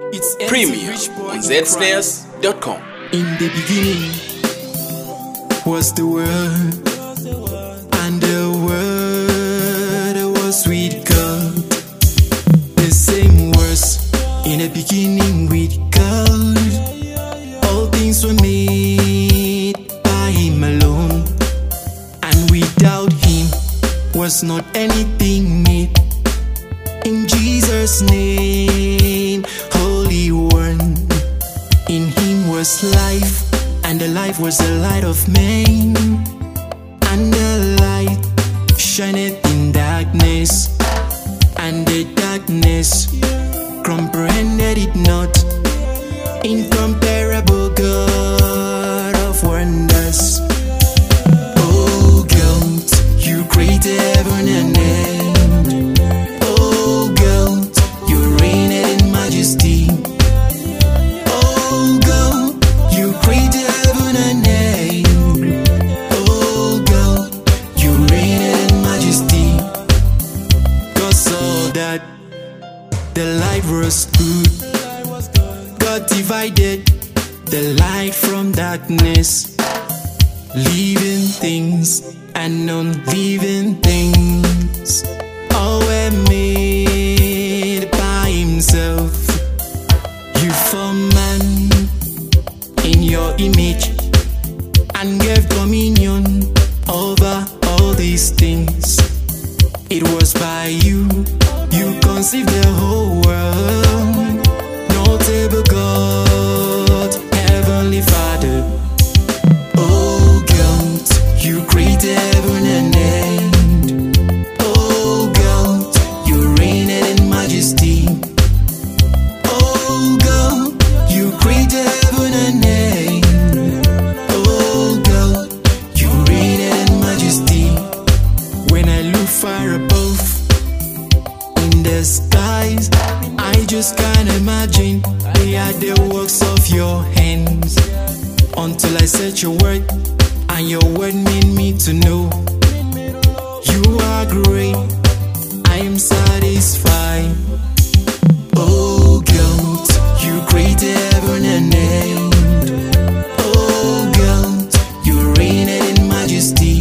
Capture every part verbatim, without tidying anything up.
It's Premium on Z Snares dot com. In the beginning was the Word, and the Word was with God. The same was in the beginning with God. All things were made by Him alone, and without Him was not anything made. In Jesus' name, Holy One, in Him was life, and the life was the light of man. And the light shineth in darkness, and the darkness comprehended it not. Incomparable God of wonders, oh God, You created heaven and earth. Oh God, You reigned in majesty. Oh God, You created heaven and earth. Oh God, You reigned in majesty. God saw that the light was good. God divided the light from darkness. Living things and non-living things, all were made by Himself. You formed man in Your image and gave dominion over all these things. It was by You, You conceived the whole world. Notable God, Heavenly Father, oh God, You created heaven and earth. Oh God, You reigned in majesty. Oh God, You created heaven and earth. Oh God, You reigned in majesty. When I look far above in the skies, I just can't imagine they are the works of Your hands. Until I search Your word, and Your word made me to know You are great, I am satisfied. Oh God, You created heaven and earth. Oh God, You reigned in majesty.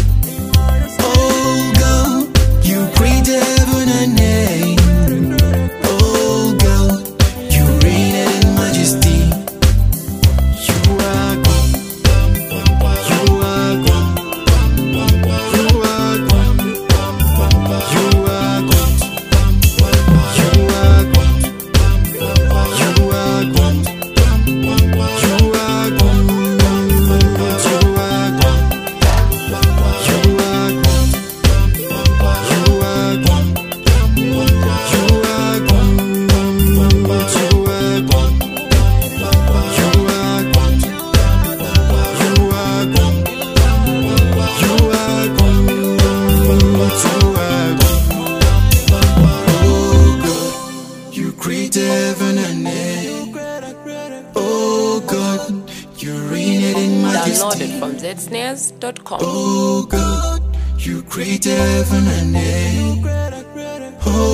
Oh God, You created heaven and earth. Oh God, You reigned in majesty. You are God. You are God. You are God. You are God. You are God. You are God. You are God. You are God. You are God. You are God. You are God. You are God. You are God. You are God. You are God. You are God. Oh God, You created heaven and earth. Oh God, You reigned in majesty. Downloaded from Z Snares dot com. Oh God, You created heaven and earth. Oh